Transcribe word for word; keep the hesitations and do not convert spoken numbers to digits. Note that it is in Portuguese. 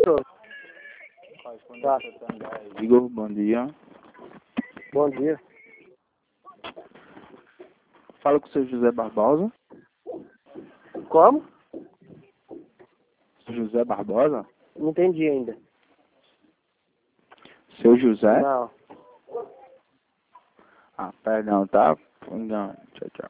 senhor. Tá. Igor, bom dia. Bom dia. Fala com o seu José Barbosa. Como? José Barbosa? Não entendi ainda. Seu José? Não. Ah, perdão, tá? Não, tchau, tchau.